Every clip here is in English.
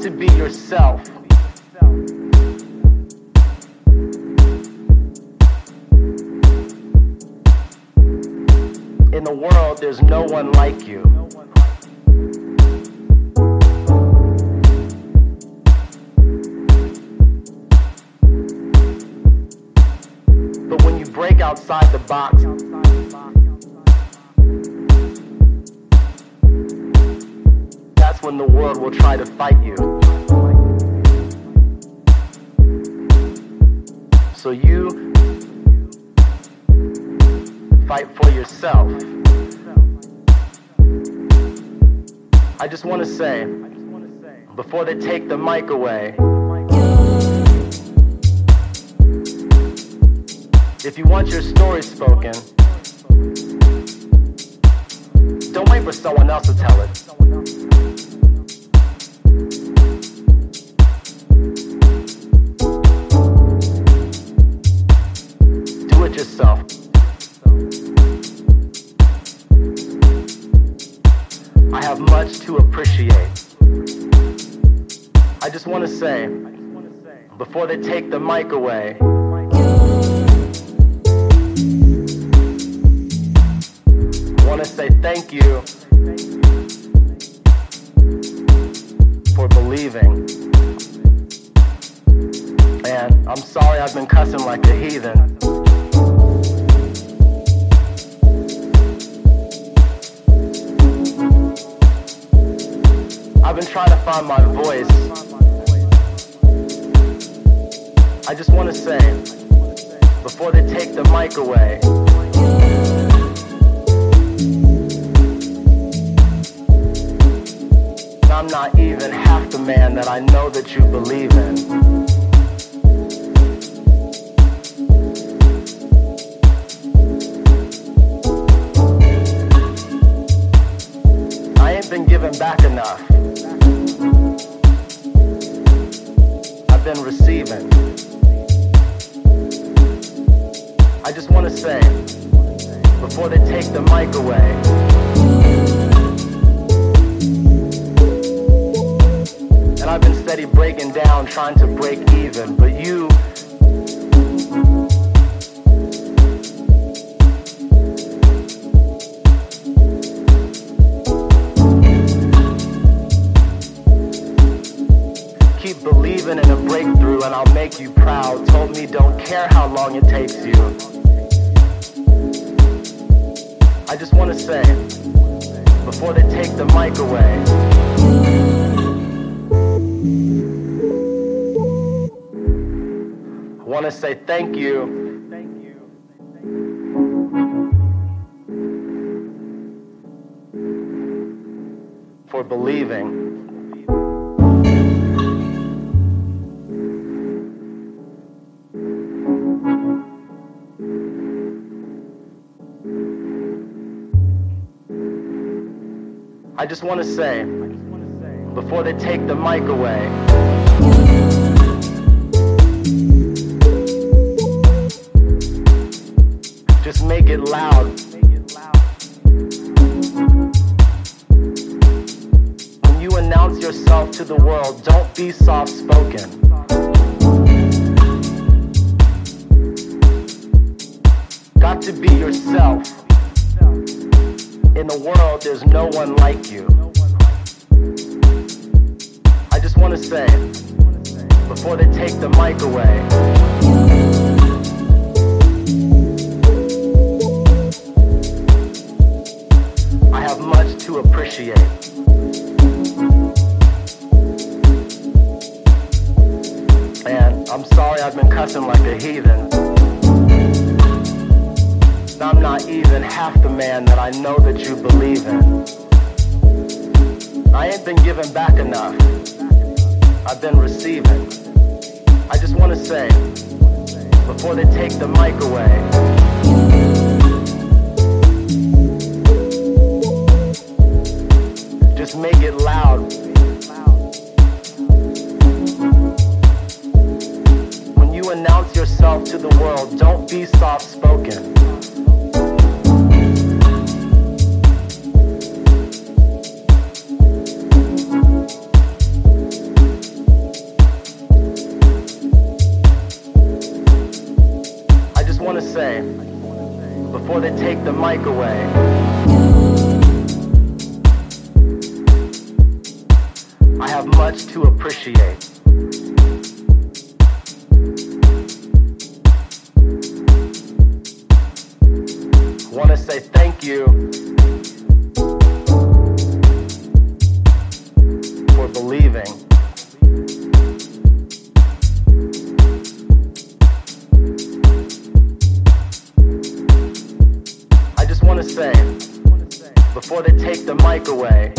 to be yourself. In the world, there's no one like you. But when you break outside the box, that's when the world will try to fight you. So you fight for yourself. I just want to say, before they take the mic away, if you want your story spoken, don't wait for someone else to tell it. Do it yourself. I have much to appreciate. I just want to say, before they take the mic away, I want to say thank you for believing. And I'm sorry I've been cussing like a heathen. I've been trying to find my voice. I just want to say, before they take the mic away, I'm not even half the man that I know that you believe in. I ain't been given back enough. I've been receiving. I just want to say, before they take the mic away, and I've been steady breaking down, trying to break even, but you keep believing in a breakthrough and I'll make you proud. Told me don't care how long it takes you. I just want to say, before they take the mic away, I want to say thank you for believing. I just want to say, before they take the mic away, just make it loud. When you announce yourself to the world, don't be soft-spoken. Got to be yourself. In the world, there's no one like you. I just want to say, before they take the mic away, I have much to appreciate. And I'm sorry I've been cussing like a heathen. I'm not even half the man that I know that you believe in. I ain't been given back enough. I've been receiving. I just want to say, before they take the mic away, just make it loud. When you announce yourself to the world, don't be soft-spoken. appreciate. I want to say thank you for believing. I just want to say, before they take the mic away,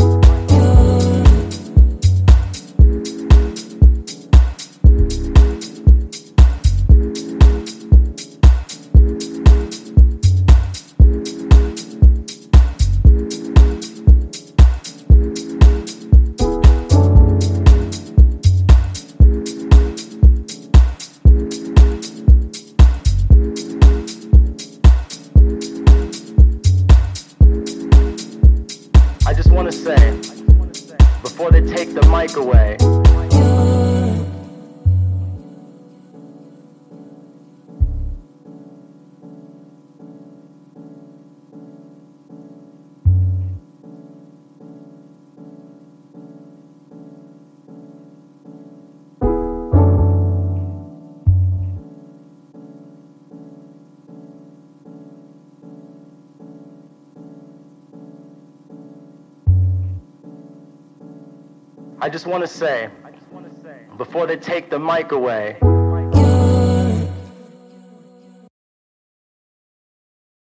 I just want to say, before they take the mic away, I just want to say, before they take the mic away,